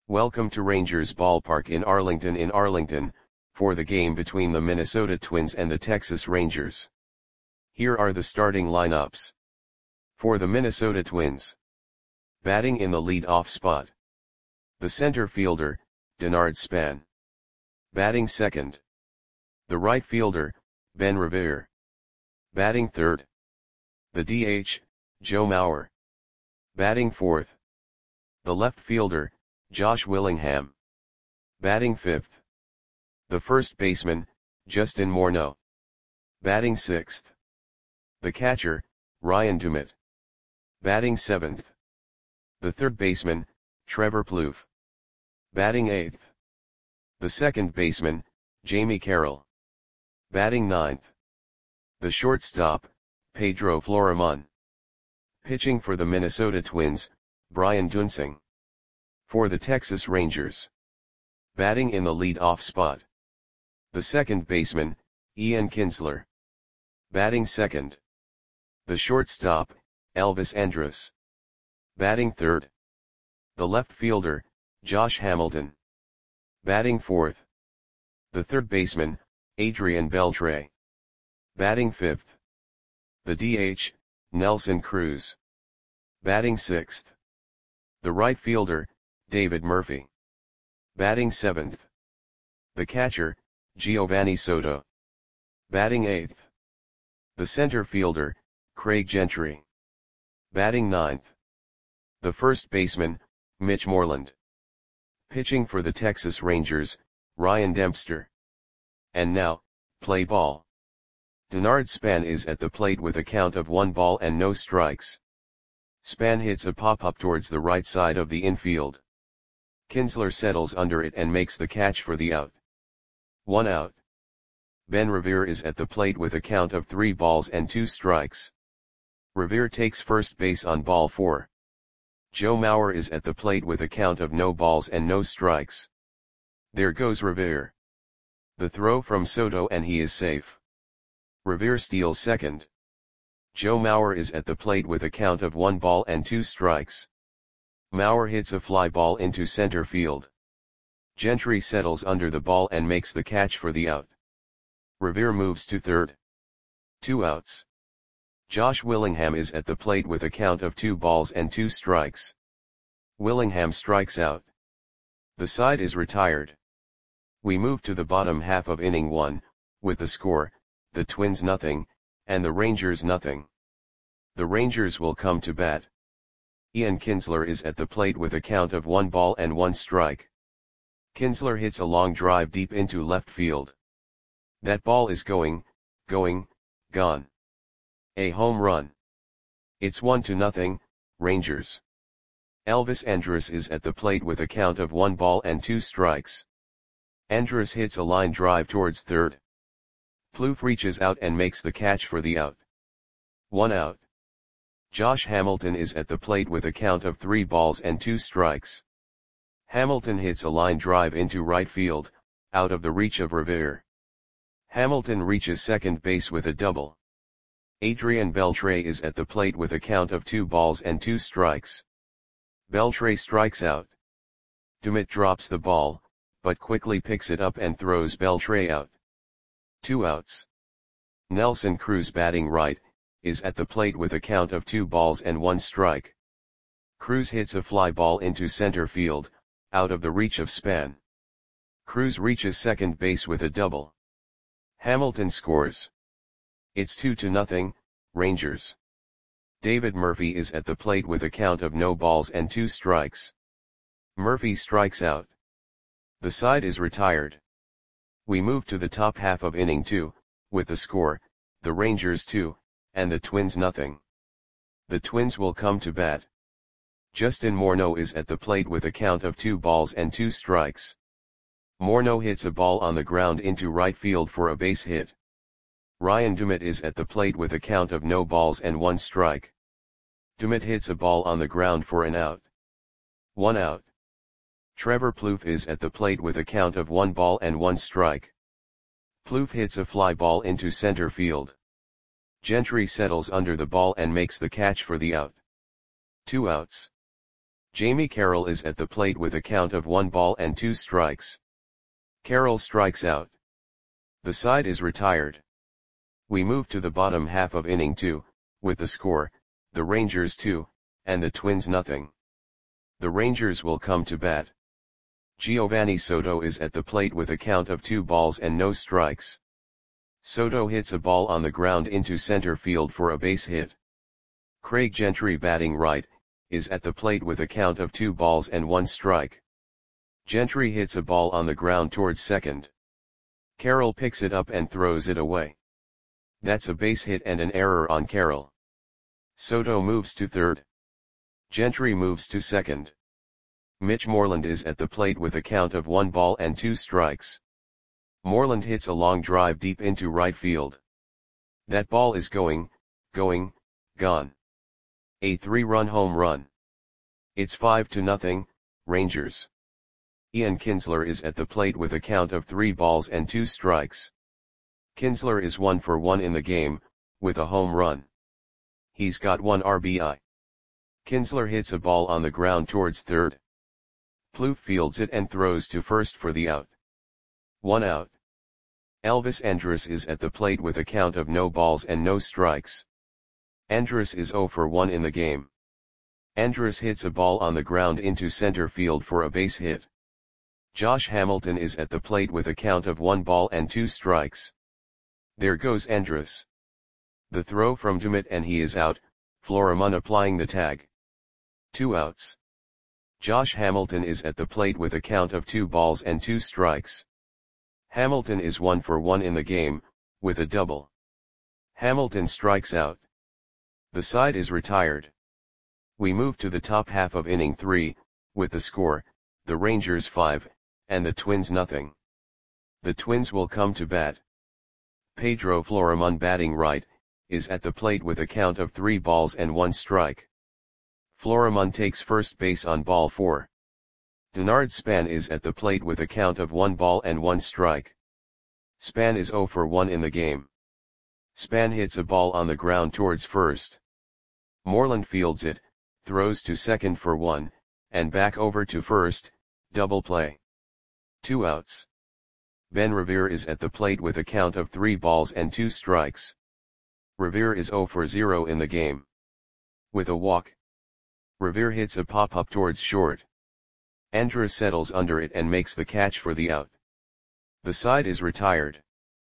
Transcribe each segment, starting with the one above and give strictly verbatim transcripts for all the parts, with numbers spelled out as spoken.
Welcome to Rangers Ballpark in Arlington in Arlington, for the game between the Minnesota Twins and the Texas Rangers. Here are the starting lineups. For the Minnesota Twins. Batting in the lead-off spot. The center fielder, Denard Span. Batting second. The right fielder, Ben Revere. Batting third. The D H, Joe Mauer. Batting fourth. The left fielder, Josh Willingham. Batting fifth. The first baseman, Justin Morneau. Batting sixth. The catcher, Ryan Doumit. Batting seventh. The third baseman, Trevor Plouffe. Batting eighth. The second baseman, Jamie Carroll. Batting ninth. The shortstop, Pedro Florimon. Pitching for the Minnesota Twins, Brian Duensing. For the Texas Rangers. Batting in the lead-off spot. The second baseman, Ian Kinsler. Batting second. The shortstop, Elvis Andrus. Batting third. The left fielder, Josh Hamilton. Batting fourth. The third baseman, Adrian Beltre. Batting fifth. The D H, Nelson Cruz. Batting sixth. The right fielder, David Murphy. Batting seventh. The catcher, Giovanni Soto. Batting eighth. The center fielder, Craig Gentry. Batting ninth. The first baseman, Mitch Moreland. Pitching for the Texas Rangers, Ryan Dempster. And now, play ball. Denard Span is at the plate with a count of one ball and no strikes. Span hits a pop-up towards the right side of the infield. Kinsler settles under it and makes the catch for the out. One out. Ben Revere is at the plate with a count of three balls and two strikes. Revere takes first base on ball four. Joe Mauer is at the plate with a count of no balls and no strikes. There goes Revere. The throw from Soto and he is safe. Revere steals second. Joe Mauer is at the plate with a count of one ball and two strikes. Mauer hits a fly ball into center field. Gentry settles under the ball and makes the catch for the out. Revere moves to third. Two outs. Josh Willingham is at the plate with a count of two balls and two strikes. Willingham strikes out. The side is retired. We move to the bottom half of inning one, with the score, the Twins nothing, and the Rangers nothing. The Rangers will come to bat. Ian Kinsler is at the plate with a count of one ball and one strike. Kinsler hits a long drive deep into left field. That ball is going, going, gone. A home run. It's one to nothing, Rangers. Elvis Andrus is at the plate with a count of one ball and two strikes. Andrus hits a line drive towards third. Plouffe reaches out and makes the catch for the out. One out. Josh Hamilton is at the plate with a count of three balls and two strikes. Hamilton hits a line drive into right field, out of the reach of Revere. Hamilton reaches second base with a double. Adrian Beltre is at the plate with a count of two balls and two strikes. Beltre strikes out. Doumit drops the ball, but quickly picks it up and throws Beltre out. Two outs. Nelson Cruz, batting right, is at the plate with a count of two balls and one strike. Cruz hits a fly ball into center field, out of the reach of Span. Cruz reaches second base with a double. Hamilton scores. It's two to nothing, Rangers. David Murphy is at the plate with a count of no balls and two strikes. Murphy strikes out. The side is retired. We move to the top half of inning two, with the score, the Rangers two, and the Twins nothing. The Twins will come to bat. Justin Morneau is at the plate with a count of two balls and two strikes. Morneau hits a ball on the ground into right field for a base hit. Ryan Doumit is at the plate with a count of no balls and one strike. Doumit hits a ball on the ground for an out. One out. Trevor Plouffe is at the plate with a count of one ball and one strike. Plouffe hits a fly ball into center field. Gentry settles under the ball and makes the catch for the out. Two outs. Jamie Carroll is at the plate with a count of one ball and two strikes. Carroll strikes out. The side is retired. We move to the bottom half of inning two, with the score, the Rangers two, and the Twins nothing. The Rangers will come to bat. Giovanni Soto is at the plate with a count of two balls and no strikes. Soto hits a ball on the ground into center field for a base hit. Craig Gentry, batting right, is at the plate with a count of two balls and one strike. Gentry hits a ball on the ground towards second. Carroll picks it up and throws it away. That's a base hit and an error on Carroll. Soto moves to third. Gentry moves to second. Mitch Moreland is at the plate with a count of one ball and two strikes. Moreland hits a long drive deep into right field. That ball is going, going, gone. A three-run home run. It's five to nothing, Rangers. Ian Kinsler is at the plate with a count of three balls and two strikes. Kinsler is one for one in the game, with a home run. He's got one R B I. Kinsler hits a ball on the ground towards third. Plouffe fields it and throws to first for the out. One out. Elvis Andrus is at the plate with a count of no balls and no strikes. Andrus is zero for one in the game. Andrus hits a ball on the ground into center field for a base hit. Josh Hamilton is at the plate with a count of one ball and two strikes. There goes Andrus. The throw from Dumit and he is out, Florimon applying the tag. Two outs. Josh Hamilton is at the plate with a count of two balls and two strikes. Hamilton is one for one in the game, with a double. Hamilton strikes out. The side is retired. We move to the top half of inning three, with the score, the Rangers five, and the Twins nothing. The Twins will come to bat. Pedro Florimon, batting right, is at the plate with a count of three balls and one strike. Florimon takes first base on ball four. Denard Span is at the plate with a count of one ball and one strike. Span is zero for one in the game. Span hits a ball on the ground towards first. Moreland fields it, throws to second for one, and back over to first, double play. Two outs. Ben Revere is at the plate with a count of three balls and two strikes. Revere is zero for zero in the game. With a walk. Revere hits a pop-up towards short. Andrus settles under it and makes the catch for the out. The side is retired.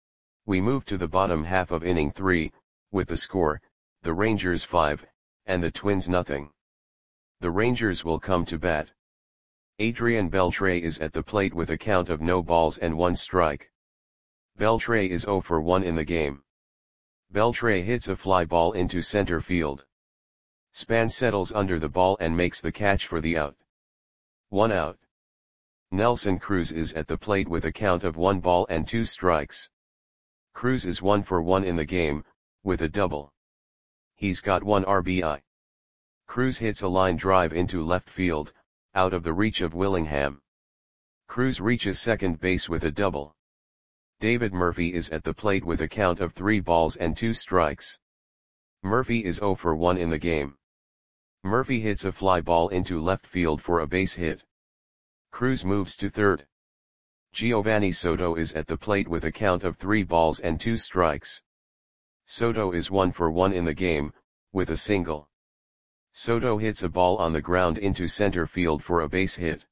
We move to the bottom half of inning three, with the score, the Rangers five, and the Twins nothing. The Rangers will come to bat. Adrian Beltre is at the plate with a count of no balls and one strike. Beltre is zero for one in the game. Beltre hits a fly ball into center field. Span settles under the ball and makes the catch for the out. One out. Nelson Cruz is at the plate with a count of one ball and two strikes. Cruz is one for one in the game, with a double. He's got one R B I. Cruz hits a line drive into left field, out of the reach of Willingham. Cruz reaches second base with a double. David Murphy is at the plate with a count of three balls and two strikes. Murphy is zero for one in the game. Murphy hits a fly ball into left field for a base hit. Cruz moves to third. Giovanni Soto is at the plate with a count of three balls and two strikes. Soto is one for one in the game, with a single. Soto hits a ball on the ground into center field for a base hit.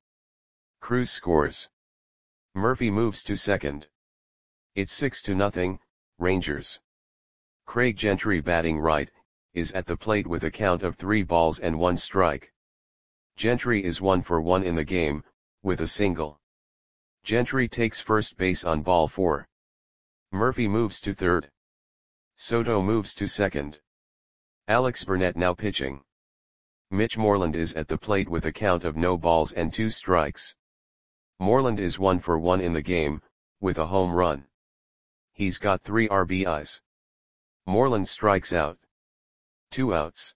Cruz scores. Murphy moves to second. It's six to nothing, Rangers. Craig Gentry, batting right, is at the plate with a count of three balls and one strike. Gentry is one for one in the game, with a single. Gentry takes first base on ball four. Murphy moves to third. Soto moves to second. Alex Burnett now pitching. Mitch Moreland is at the plate with a count of no balls and two strikes. Moreland is one for one in the game, with a home run. He's got three R B Is. Moreland strikes out. Two outs.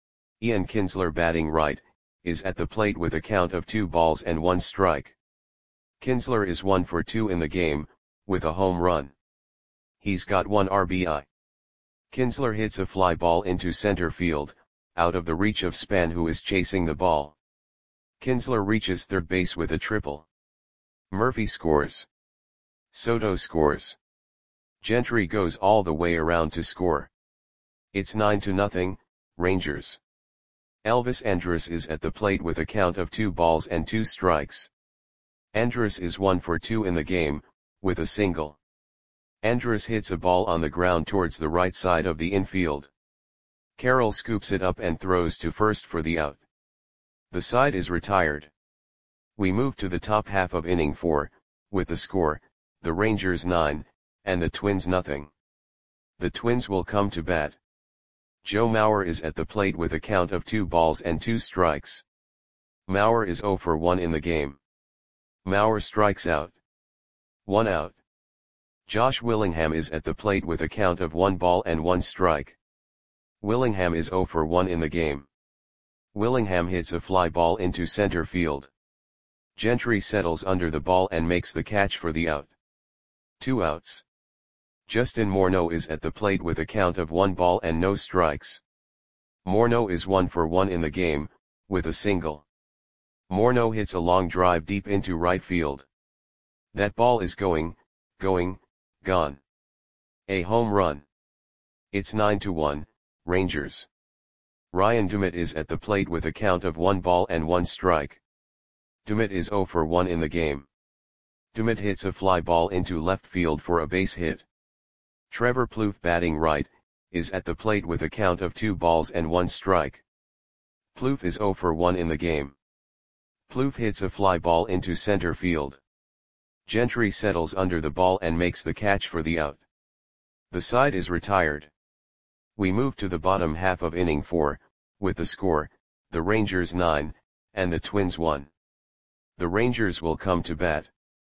Ian Kinsler, batting right, is at the plate with a count of two balls and one strike. Kinsler is one for two in the game, with a home run. He's got one R B I. Kinsler hits a fly ball into center field, out of the reach of Span, who is chasing the ball. Kinsler reaches third base with a triple. Murphy scores. Soto scores. Gentry goes all the way around to score. It's nine to nothing, Rangers. Elvis Andrus is at the plate with a count of two balls and two strikes. Andrus is one for two in the game, with a single. Andrus hits a ball on the ground towards the right side of the infield. Carroll scoops it up and throws to first for the out. The side is retired. We move to the top half of inning four, with the score, the Rangers nine, and the Twins nothing. The Twins will come to bat. Joe Mauer is at the plate with a count of two balls and two strikes. Mauer is zero for one in the game. Mauer strikes out. One out. Josh Willingham is at the plate with a count of one ball and one strike. Willingham is zero for one in the game. Willingham hits a fly ball into center field. Gentry settles under the ball and makes the catch for the out. Two outs. Justin Morneau is at the plate with a count of one ball and no strikes. Morneau is one for one in the game, with a single. Morneau hits a long drive deep into right field. That ball is going, going, gone. A home run. It's nine to one, Rangers. Ryan Dumit is at the plate with a count of one ball and one strike. Dumit is zero for one in the game. Dumit hits a fly ball into left field for a base hit. Trevor Plouffe, batting right, is at the plate with a count of two balls and one strike. Plouffe is zero for one in the game. Plouffe hits a fly ball into center field. Gentry settles under the ball and makes the catch for the out. The side is retired. We move to the bottom half of inning four, with the score, the Rangers nine, and the Twins one. The Rangers will come to bat.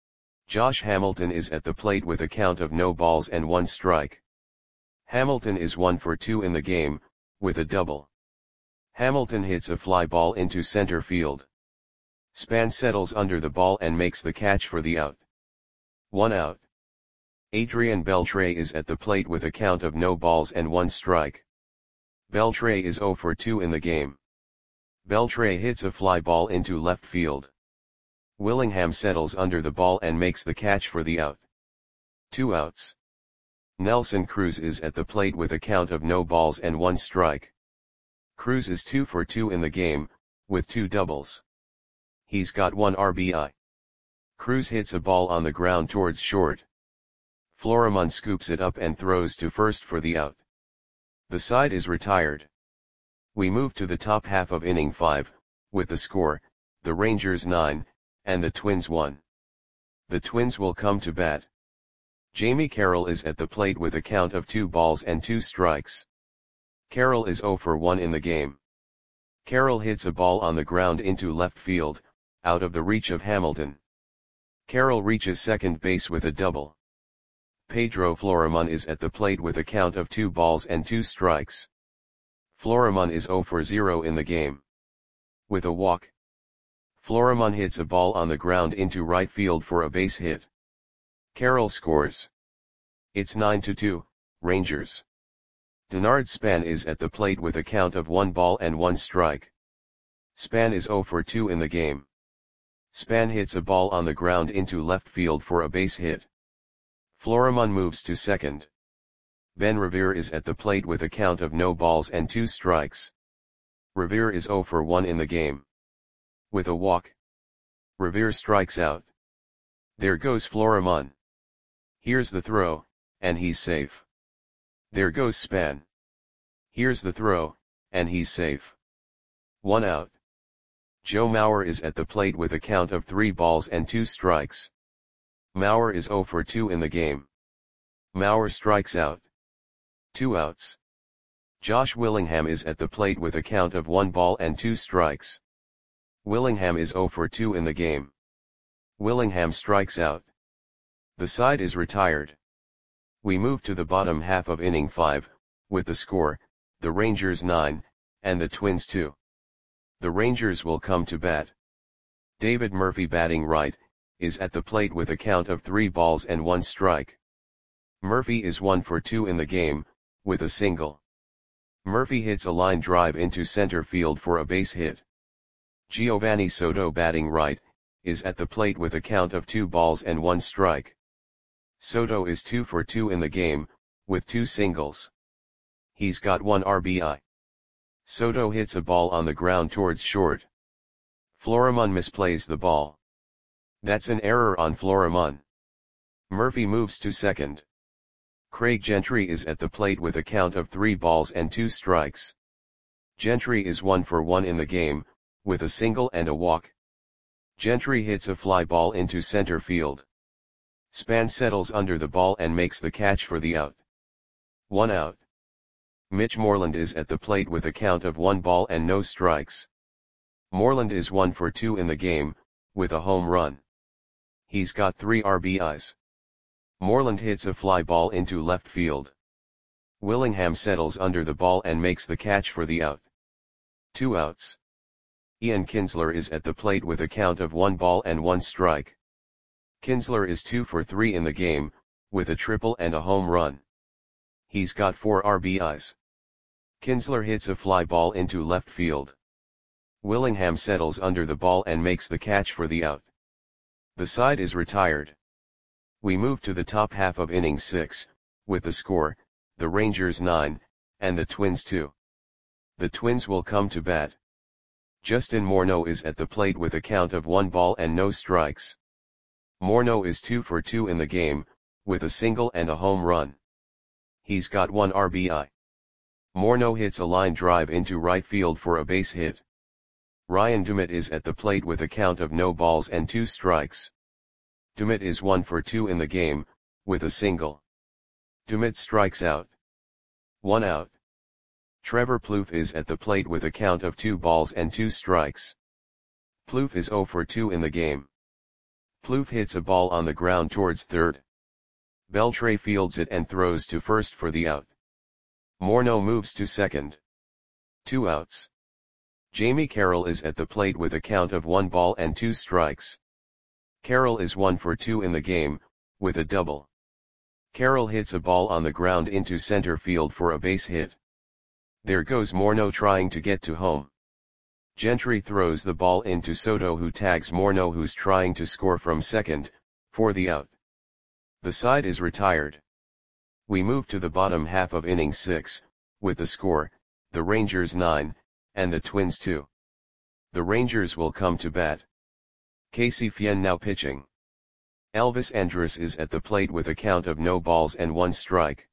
Josh Hamilton is at the plate with a count of no balls and one strike. Hamilton is one for two in the game, with a double. Hamilton hits a fly ball into center field. Span settles under the ball and makes the catch for the out. One out. Adrian Beltre is at the plate with a count of no balls and one strike. Beltre is zero for two in the game. Beltre hits a fly ball into left field. Willingham settles under the ball and makes the catch for the out. Two outs. Nelson Cruz is at the plate with a count of no balls and one strike. Cruz is two for two in the game, with two doubles. He's got one R B I. Cruz hits a ball on the ground towards short. Florimon scoops it up and throws to first for the out. The side is retired. We move to the top half of inning five, with the score, the Rangers nine, and the Twins one. The Twins will come to bat. Jamie Carroll is at the plate with a count of two balls and two strikes. Carroll is zero for one in the game. Carroll hits a ball on the ground into left field, out of the reach of Hamilton. Carroll reaches second base with a double. Pedro Florimon is at the plate with a count of two balls and two strikes. Florimon is zero for zero in the game. With a walk. Florimon hits a ball on the ground into right field for a base hit. Carroll scores. It's nine to two, Rangers. Denard Span is at the plate with a count of one ball and one strike. Span is zero for two in the game. Span hits a ball on the ground into left field for a base hit. Florimon moves to second. Ben Revere is at the plate with a count of no balls and two strikes. Revere is zero for one in the game. With a walk. Revere strikes out. There goes Florimon. Here's the throw, and he's safe. There goes Span. Here's the throw, and he's safe. One out. Joe Mauer is at the plate with a count of three balls and two strikes. Mauer is zero for two in the game. Mauer strikes out. Two outs. Josh Willingham is at the plate with a count of one ball and two strikes. Willingham is zero for two in the game. Willingham strikes out. The side is retired. We move to the bottom half of inning five, with the score, the Rangers nine, and the Twins two. The Rangers will come to bat. David Murphy, batting right, is at the plate with a count of three balls and one strike. Murphy is one for two in the game, with a single. Murphy hits a line drive into center field for a base hit. Giovanni Soto batting right, is at the plate with a count of two balls and one strike. Soto is two for two in the game, with two singles. He's got one R B I. Soto hits a ball on the ground towards short. Florimon misplays the ball. That's an error on Florimon. Murphy moves to second. Craig Gentry is at the plate with a count of three balls and two strikes. Gentry is one for one in the game, with a single and a walk. Gentry hits a fly ball into center field. Span settles under the ball and makes the catch for the out. One out. Mitch Moreland is at the plate with a count of one ball and no strikes. Moreland is one for two in the game, with a home run. He's got three R B Is. Moreland hits a fly ball into left field. Willingham settles under the ball and makes the catch for the out. Two outs. Ian Kinsler is at the plate with a count of one ball and one strike. Kinsler is two for three in the game, with a triple and a home run. He's got four R B Is. Kinsler hits a fly ball into left field. Willingham settles under the ball and makes the catch for the out. The side is retired. We move to the top half of inning six, with the score, the Rangers nine, and the Twins two. The Twins will come to bat. Justin Morneau is at the plate with a count of one ball and no strikes. Morneau is two for two in the game, with a single and a home run. He's got one R B I. Morneau hits a line drive into right field for a base hit. Ryan Dumit is at the plate with a count of no balls and two strikes. Dumit is one for two in the game, with a single. Dumit strikes out. One out. Trevor Plouffe is at the plate with a count of two balls and two strikes. Plouffe is zero for two in the game. Plouffe hits a ball on the ground towards third. Beltre fields it and throws to first for the out. Morneau moves to second. Two outs. Jamie Carroll is at the plate with a count of one ball and two strikes. Carroll is one for two in the game, with a double. Carroll hits a ball on the ground into center field for a base hit. There goes Morneau trying to get to home. Gentry throws the ball into Soto, who tags Morneau, who's trying to score from second, for the out. The side is retired. We move to the bottom half of inning six, with the score, the Rangers nine, and the Twins two. The Rangers will come to bat. Casey Fien now pitching. Elvis Andrus is at the plate with a count of no balls and one strike.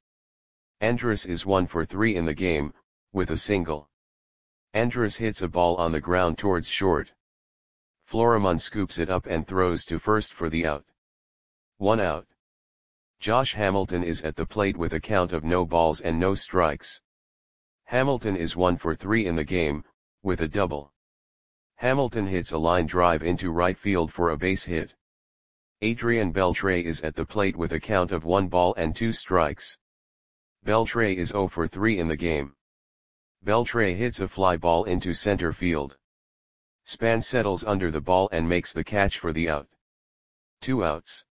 Andrus is one for three in the game, with a single. Andrus hits a ball on the ground towards short. Florimon scoops it up and throws to first for the out. One out. Josh Hamilton is at the plate with a count of no balls and no strikes. Hamilton is one for three in the game, with a double. Hamilton hits a line drive into right field for a base hit. Adrian Beltre is at the plate with a count of one ball and two strikes. Beltre is zero for three in the game. Beltre hits a fly ball into center field. Span settles under the ball and makes the catch for the out. Two outs.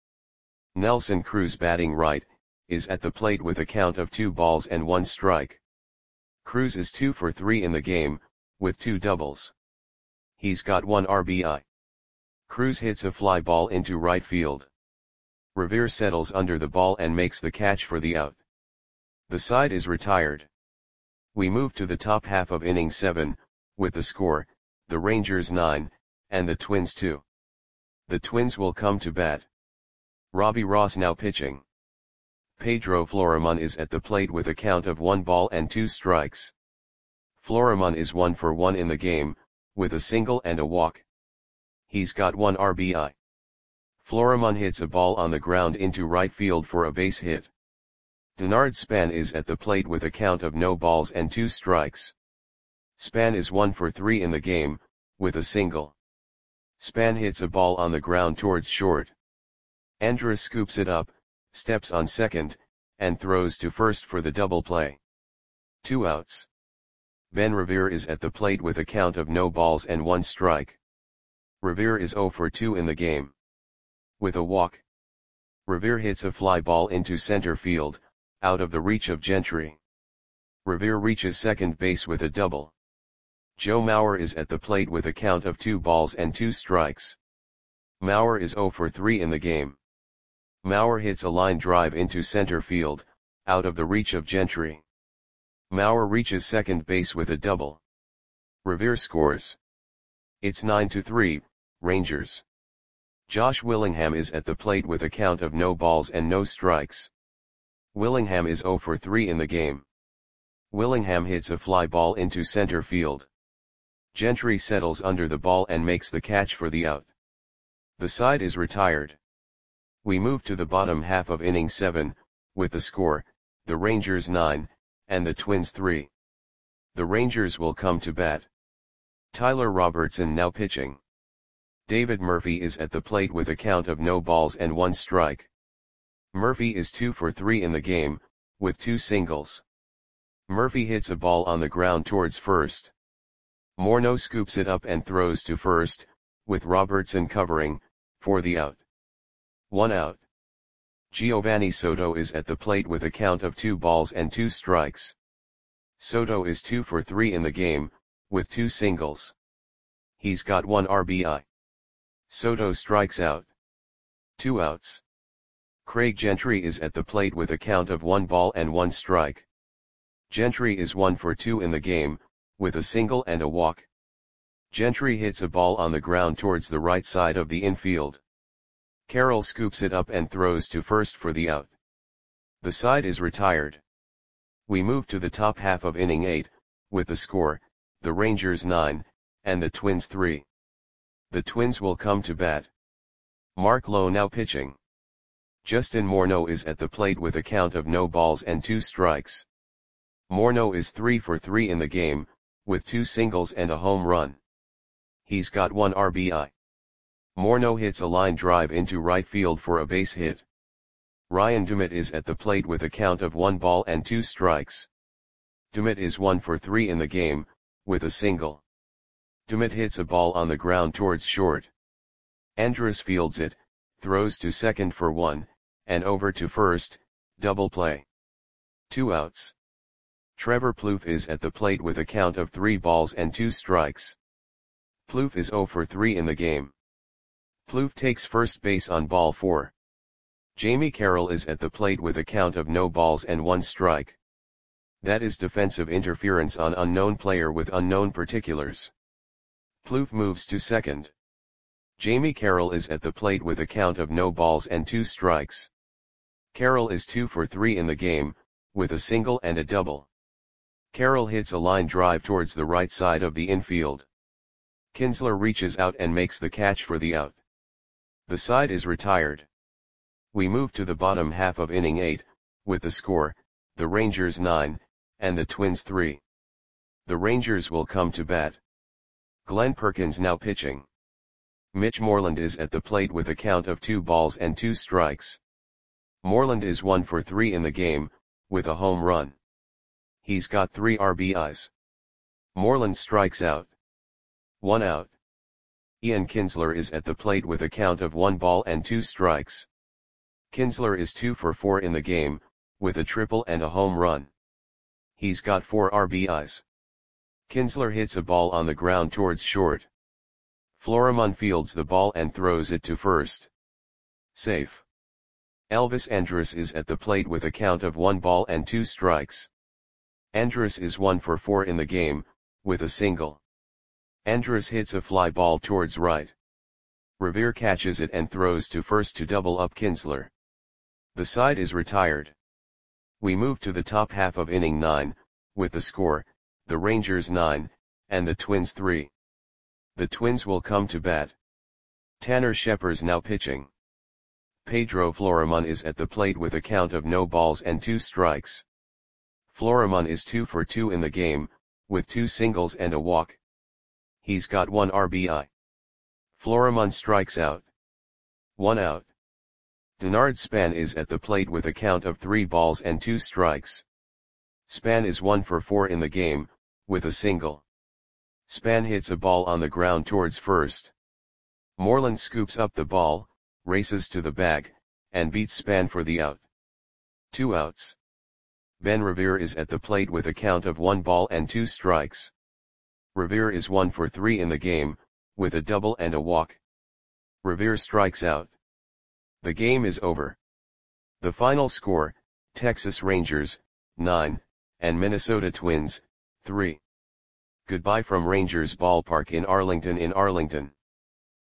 Nelson Cruz batting right, is at the plate with a count of two balls and one strike. Cruz is two for three in the game, with two doubles. He's got one R B I. Cruz hits a fly ball into right field. Revere settles under the ball and makes the catch for the out. The side is retired. We move to the top half of inning seven, with the score, the Rangers nine, and the Twins two. The Twins will come to bat. Robbie Ross now pitching. Pedro Florimon is at the plate with a count of one ball and two strikes. Florimon is one for one in the game, with a single and a walk. He's got one R B I. Florimon hits a ball on the ground into right field for a base hit. Denard Span is at the plate with a count of no balls and two strikes. Span is one for three in the game, with a single. Span hits a ball on the ground towards short. Andrus scoops it up, steps on second, and throws to first for the double play. Two outs. Ben Revere is at the plate with a count of no balls and one strike. Revere is zero for two in the game. With a walk. Revere hits a fly ball into center field, out of the reach of Gentry. Revere reaches second base with a double. Joe Mauer is at the plate with a count of two balls and two strikes. Mauer is zero for three in the game. Mauer hits a line drive into center field, out of the reach of Gentry. Mauer reaches second base with a double. Revere scores. It's nine to three, Rangers. Josh Willingham is at the plate with a count of no balls and no strikes. Willingham is zero for three in the game. Willingham hits a fly ball into center field. Gentry settles under the ball and makes the catch for the out. The side is retired. We move to the bottom half of inning seven, with the score, the Rangers nine, and the Twins three. The Rangers will come to bat. Tyler Robertson now pitching. David Murphy is at the plate with a count of no balls and one strike. Murphy is two for three in the game, with two singles. Murphy hits a ball on the ground towards first. Morneau scoops it up and throws to first, with Robertson covering, for the out. One out. Giovanni Soto is at the plate with a count of two balls and two strikes. Soto is two for three in the game, with two singles. He's got one R B I. Soto strikes out. Two outs. Craig Gentry is at the plate with a count of one ball and one strike. Gentry is one for two in the game, with a single and a walk. Gentry hits a ball on the ground towards the right side of the infield. Carroll scoops it up and throws to first for the out. The side is retired. We move to the top half of inning eight, with the score, the Rangers nine, and the Twins three. The Twins will come to bat. Mark Lowe now pitching. Justin Morneau is at the plate with a count of no balls and two strikes. Morneau is three for three in the game, with two singles and a home run. He's got one R B I. Morneau hits a line drive into right field for a base hit. Ryan Dumit is at the plate with a count of one ball and two strikes. Dumit is one for three in the game, with a single. Dumit hits a ball on the ground towards short. Andrus fields it, throws to second for one, and over to first, double play. Two outs. Trevor Plouffe is at the plate with a count of three balls and two strikes. Plouffe is zero for three in the game. Plouffe takes first base on ball four. Jamie Carroll is at the plate with a count of no balls and one strike. That is defensive interference on unknown player with unknown particulars. Plouffe moves to second. Jamie Carroll is at the plate with a count of no balls and two strikes. Carroll is two for three in the game, with a single and a double. Carroll hits a line drive towards the right side of the infield. Kinsler reaches out and makes the catch for the out. The side is retired. We move to the bottom half of inning eight, with the score, the Rangers nine, and the Twins three. The Rangers will come to bat. Glenn Perkins now pitching. Mitch Moreland is at the plate with a count of two balls and two strikes. Moreland is one for three in the game, with a home run. He's got three R B Is. Moreland strikes out. One out. Ian Kinsler is at the plate with a count of one ball and two strikes. Kinsler is two for four in the game, with a triple and a home run. He's got four R B Is. Kinsler hits a ball on the ground towards short. Florimon fields the ball and throws it to first. Safe. Elvis Andrus is at the plate with a count of one ball and two strikes. Andrus is one for four in the game, with a single. Andrus hits a fly ball towards right. Revere catches it and throws to first to double up Kinsler. The side is retired. We move to the top half of inning nine, with the score, the Rangers nine, and the Twins three. The Twins will come to bat. Tanner Scheppers now pitching. Pedro Florimon is at the plate with a count of no balls and two strikes. Florimon is two for two in the game, with two singles and a walk. He's got one R B I. Florimon strikes out. One out. Denard Span is at the plate with a count of three balls and two strikes. Span is one for four in the game, with a single. Span hits a ball on the ground towards first. Moreland scoops up the ball, races to the bag, and beats Span for the out. Two outs. Ben Revere is at the plate with a count of one ball and two strikes. Revere is one for three in the game, with a double and a walk. Revere strikes out. The game is over. The final score, Texas Rangers, nine, and Minnesota Twins, three. Goodbye from Rangers Ballpark in Arlington in Arlington.